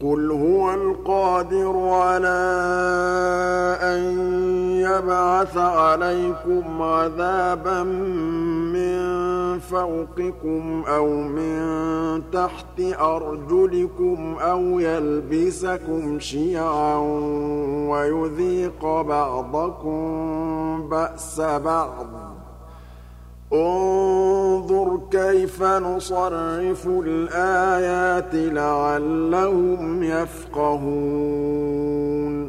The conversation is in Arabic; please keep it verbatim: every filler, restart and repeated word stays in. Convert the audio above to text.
قُلْ هُوَ الْقَادِرُ عَلَىٰ أَن يَبْعَثَ عَلَيْكُمْ عَذَابًا مِّن فَوْقِكُمْ أَوْ مِن تَحْتِ أَرْجُلِكُمْ أَوْ يَلْبِسَكُمْ شِيَعًا وَيُذِيقَ بَعْضَكُم بَأْسَ بَعْضٍ ۗ انظُرْ كَيْفَ نُصَرِّفُ الْآيَاتِ لَعَلَّهُمْ يَفْقَهُونَ